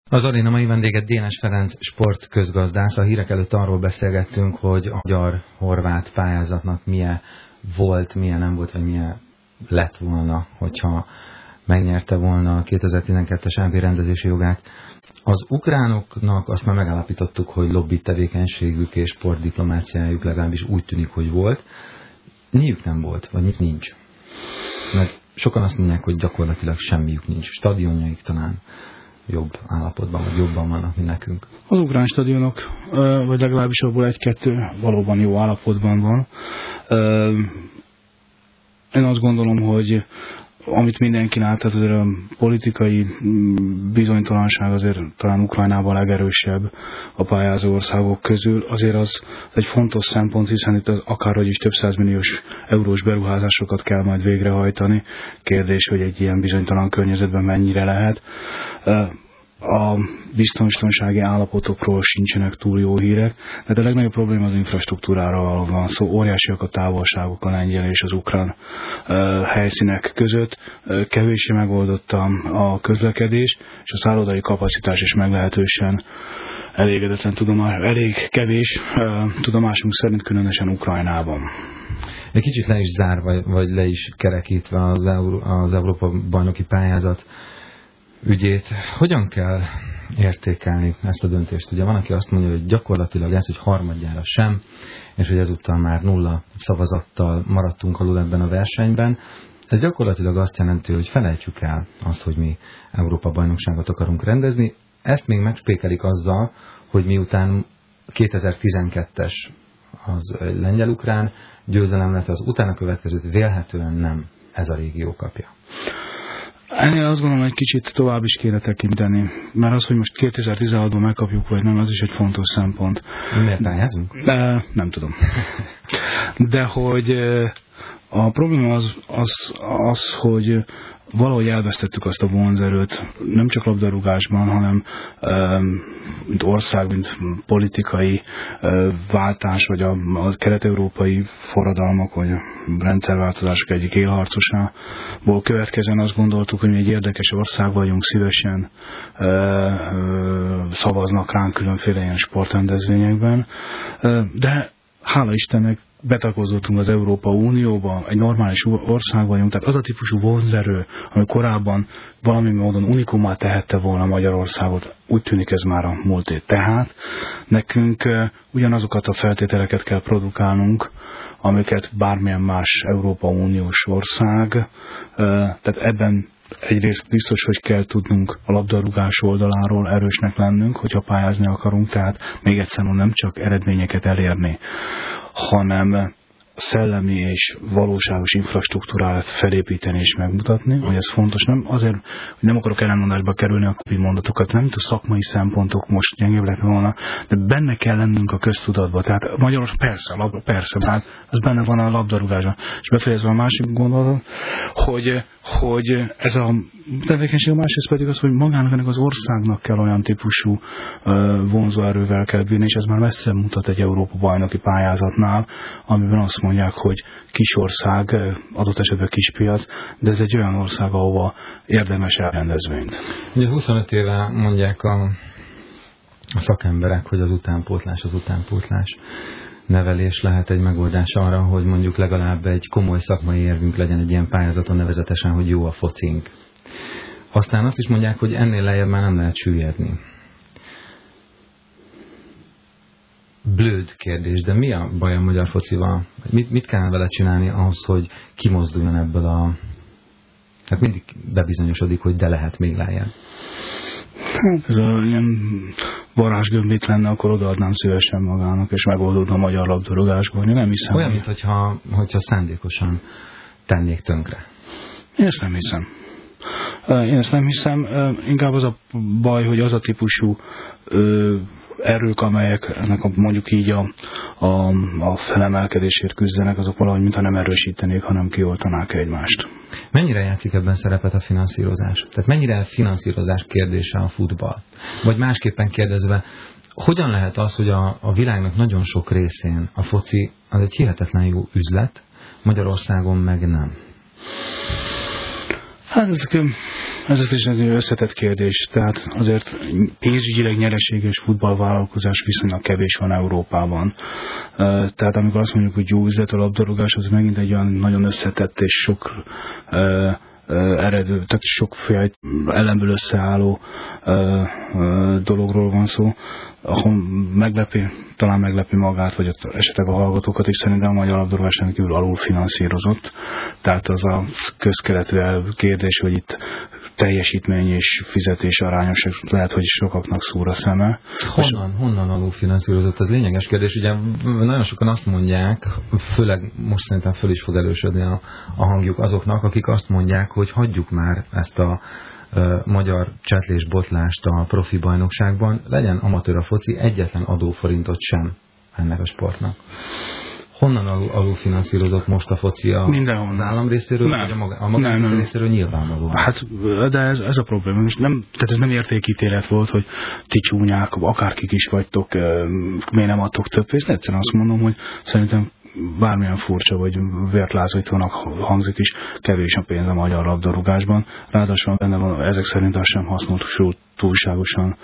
Az aréna mai vendége Dénes Ferenc sportközgazdász. A hírek előtt arról beszélgettünk, hogy a magyar-horvát pályázatnak milyen volt, milyen nem volt, vagy milyen lett volna, hogyha megnyerte volna a 2012-es EB rendezési jogát. Az ukránoknak azt már megállapítottuk, hogy lobby tevékenységük és sportdiplomáciájuk legalábbis úgy tűnik, hogy volt. Miük nem volt, vagy mit nincs? Mert sokan azt mondják, hogy gyakorlatilag semmiük nincs. Stadionjaik talán jobb állapotban, vagy jobban vannak, mint nekünk. Az ukrán stadionok, vagy legalábbis abból egy-kettő valóban jó állapotban van. Én azt gondolom, hogy amit mindenki lát, tehát azért a politikai bizonytalanság azért talán Ukrajnában a legerősebb a pályázó országok közül. Azért az egy fontos szempont, hiszen itt akárhogy is több százmilliós eurós beruházásokat kell majd végrehajtani. Kérdés, hogy egy ilyen bizonytalan környezetben mennyire lehet. A biztonsági állapotokról sincsenek túl jó hírek, de a legnagyobb probléma az infrastruktúrára van szó. Óriásiak a távolságok a lengyel és az ukrán helyszínek között. Kevéssé megoldott a közlekedés, és a szállodai kapacitás is meglehetősen elég kevés tudomásunk szerint, különösen Ukrajnában. Egy kicsit le is zárva, vagy le is kerekítve az Európa bajnoki pályázat ügyét. Hogyan kell értékelni ezt a döntést? Ugye van, aki azt mondja, hogy gyakorlatilag ez, hogy harmadjára sem, és hogy ezúttal már 0 szavazattal maradtunk alul ebben a versenyben. Ez gyakorlatilag azt jelenti, hogy felejtsük el azt, hogy mi Európa-bajnokságot akarunk rendezni. Ezt még megspékelik azzal, hogy miután 2012-es az lengyel-ukrán győzelem lett, az utána következőt vélhetően nem ez a régió kapja. Ennél azt gondolom, egy kicsit tovább is kéne tekinteni, mert az, hogy most 2016-ban megkapjuk, vagy nem, az is egy fontos szempont. Miért pályázunk? Nem tudom. De hogy a probléma az, hogy valahogy elvesztettük azt a vonzerőt, nem csak labdarúgásban, hanem mint ország, mint politikai váltás, vagy a kelet-európai forradalmak, vagy rendszerváltozások egyik élharcosából következően azt gondoltuk, hogy mi egy érdekes ország vagyunk, szívesen szavaznak ránk különféle ilyen sportrendezvényekben, de hála Istennek betakozottunk az Európa Unióba, egy normális ország vagyunk, tehát az a típusú vonzerő, ami korábban valami módon unikumá tehette volna Magyarországot, úgy tűnik ez már a múlté. Tehát nekünk ugyanazokat a feltételeket kell produkálnunk, amiket bármilyen más Európa Uniós ország, tehát ebben egyrészt biztos, hogy kell tudnunk a labdarúgás oldaláról erősnek lennünk, hogyha pályázni akarunk, tehát még egyszer nem csak eredményeket elérni, hanem szellemi és valóságos infrastruktúrát felépíteni és megmutatni, hogy ez fontos. Nem azért, hogy nem akarok ellenmondásba kerülni a kopi mondatokat, nem a szakmai szempontok most gyengébb lett volna, de benne kell lennünk a köztudatba. Tehát Magyarország persze, bár ez benne van a labdarúgásban. És befejezve a másik gondolatot, hogy ez a tevékenység, a másrészt pedig az, hogy magának ennek az országnak kell olyan típusú vonzóerővel kell bírni, és ez már messze mutat egy Európa bajnoki pályázatnál, amiben azt mondják, hogy kis ország, adott esetben kis piac, de ez egy olyan ország, ahova érdemes elrendezvényt. Ugye 25 éve mondják a szakemberek, hogy az utánpótlás nevelés lehet egy megoldás arra, hogy mondjuk legalább egy komoly szakmai érvünk legyen egy ilyen pályázaton, nevezetesen, hogy jó a focink. Aztán azt is mondják, hogy ennél lejjebb már nem lehet süllyedni. Blőd kérdés, de mi a baj a magyar focival? Mit kellene vele csinálni ahhoz, hogy kimozduljon ebből a... Hát mindig bebizonyosodik, hogy de lehet még lejjebb. Hát ez ilyen varázsgömbit lenne, akkor odaadnám szívesen magának, és megoldódna a magyar labdarúgásban. Én nem hiszem. Olyan, mintha szándékosan tennék tönkre. Én ezt nem hiszem. Inkább az a baj, hogy az a típusú erők, amelyeknek mondjuk így a felemelkedésért küzdenek, azok valahogy mintha nem erősítenék, hanem kioltanák egymást. Mennyire játszik ebben szerepet a finanszírozás? Tehát mennyire finanszírozás kérdése a futball? Vagy másképpen kérdezve, hogyan lehet az, hogy a világnak nagyon sok részén a foci az egy hihetetlen jó üzlet, Magyarországon meg nem? Hát ezek Ez is egy összetett kérdés, tehát azért pénzügyileg nyereséges futballvállalkozás viszonylag kevés van Európában. Tehát amikor azt mondjuk, hogy jó üzlet a labdarúgás, az megint egy olyan nagyon összetett és sok tehát sokféle ellenből összeálló dologról van szó, ahol talán meglepi magát, vagy esetleg a hallgatókat is, szerintem a magyar labdarúgás rendkívül alulfinanszírozott. Tehát az a közkeletű kérdés, hogy itt teljesítmény és fizetés arányos, lehet, hogy sokaknak szúr a szeme. Honnan alulfinanszírozott? Az lényeges kérdés. Ugye nagyon sokan azt mondják, főleg most szerintem föl is fog erősödni a hangjuk azoknak, akik azt mondják, hogy hagyjuk már ezt a magyar csetlés-botlást a profi bajnokságban, legyen amatőr a foci, egyetlen adóforintot sem ennek a sportnak. Honnan alulfinanszírozott most a foci az állam részéről, vagy a maga részéről nyilvánvalóan? Hát, de ez a probléma. Tehát ez nem értékítélet volt, hogy ti csúnyák, akárkik is vagytok, miért nem adtok több pénzt. Egyszerűen azt mondom, hogy szerintem bármilyen furcsa vagy vértlázítónak hangzik is, kevés a pénz a magyar labdarúgásban. Ráadásul benne van, ezek szerint az sem hasznos túlságosan.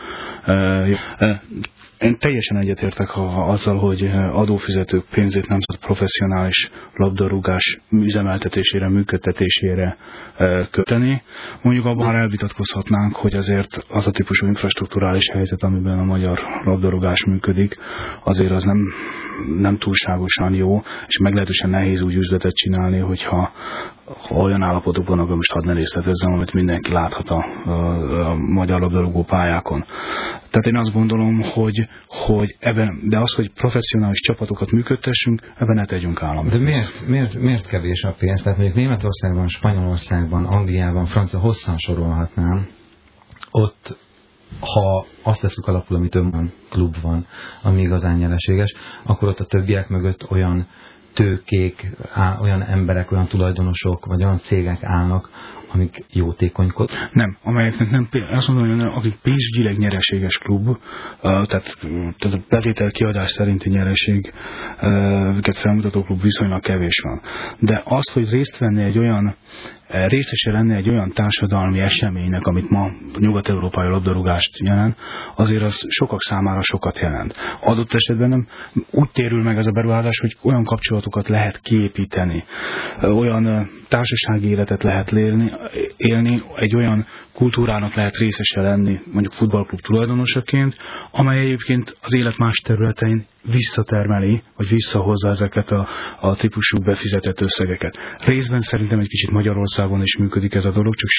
Én teljesen egyetértek azzal, hogy adófizetők pénzét nem szabad professzionális labdarúgás üzemeltetésére, működtetésére köteni. Mondjuk abban már elvitatkozhatnánk, hogy azért az a típusú infrastrukturális helyzet, amiben a magyar labdarúgás működik, azért az nem túlságosan jó, és meglehetősen nehéz úgy üzletet csinálni, hogyha olyan állapotokban, akkor most hadd ne részletezzem, amit mindenki láthat a magyar labdarúgó pályákon. Tehát én azt gondolom, hogy ebben, de az, hogy professzionális csapatokat működtessünk, ebben ne tegyünk állami. De miért kevés a pénz? Tehát mondjuk Németországban, Spanyolországban, Angliában, Francia, hosszan sorolhatnám, ott ha azt veszük alapul, amit önben klub van, ami igazán nyereséges, akkor ott a többiek mögött olyan tőkék, olyan emberek, olyan tulajdonosok, vagy olyan cégek állnak, amik jótékonykodnak. Nem, amelyeknek nem, azt mondom, hogy akik pénzügyileg nyereséges klub, tehát a bevétel kiadás szerinti nyereséget felmutató klub viszonylag kevés van. De azt, hogy részese lenni egy olyan társadalmi eseménynek, amit ma nyugat-európai labdarúgást jelent, azért az sokak számára sokat jelent. Adott esetben nem úgy térül meg ez a beruházás, hogy olyan kapcsolatokat lehet kiépíteni, olyan társasági életet lehet élni, egy olyan kultúrának lehet részese lenni, mondjuk futballklub tulajdonosaként, amely egyébként az élet más területein visszatermeli, vagy visszahozza ezeket a típusú befizetett összegeket. Részben szerintem egy kicsit Magyarországon is működik ez a dolog, csak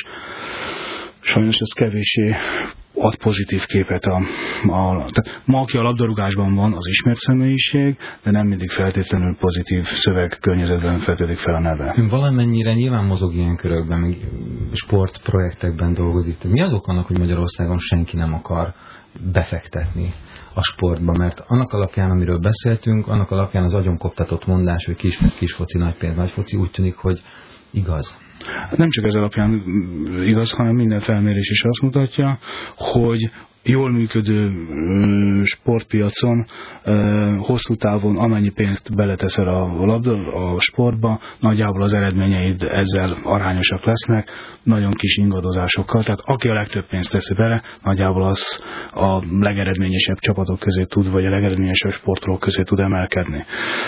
sajnos ez kevéssé ad pozitív képet. Tehát ma, aki a labdarúgásban van, az ismert személyiség, de nem mindig feltétlenül pozitív szövegkörnyezetben fedezik fel a neve. Ön valamennyire nyilván mozog ilyen körökben, meg sportprojektekben dolgozik. Mi az ok annak, hogy Magyarországon senki nem akar befektetni a sportba? Mert annak alapján, amiről beszéltünk, annak alapján az agyonkoptatott mondás, hogy kismész, kisfoci, nagypénz, nagyfoci, úgy tűnik, hogy igaz. Nem csak ez alapján igaz, hanem minden felmérés is azt mutatja, hogy jól működő sportpiacon hosszú távon amennyi pénzt beleteszel a sportba, nagyjából az eredményeid ezzel arányosak lesznek, nagyon kis ingadozásokkal. Tehát aki a legtöbb pénzt teszi bele, nagyjából az a legeredményesebb csapatok közé tud, vagy a legeredményesebb sportolók közé tud emelkedni.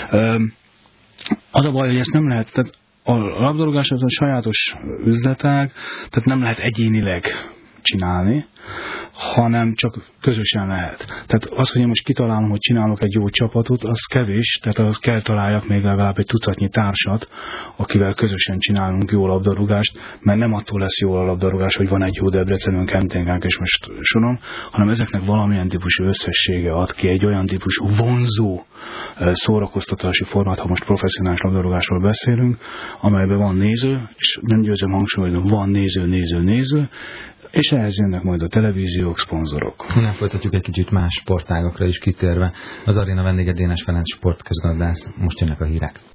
Az a baj, hogy ezt nem lehet, tehát a labdarúgás az a sajátos üzletág, tehát nem lehet egyénileg csinálni, hanem csak közösen lehet. Tehát az, hogy én most kitalálom, hogy csinálok egy jó csapatot, az kevés, tehát az kell találjak még legalább egy tucatnyi társat, akivel közösen csinálunk jó labdarúgást, mert nem attól lesz jó a labdarúgás, hogy van egy jó Debrecenünk, Kemténkánk és most sorom, hanem ezeknek valamilyen típusú összessége ad ki egy olyan típusú vonzó szórakoztatási formát, ha most professzionális labdarúgásról beszélünk, amelyben van néző, és nem győzöm hangsúlyozni, van néző, és ehhez jönnek majd a televíziók, szponzorok. Nem folytatjuk egy kicsit más sportágakra is kitérve. Az aréna vendége Dénes Ferenc sportközgazdász, most jönnek a hírek.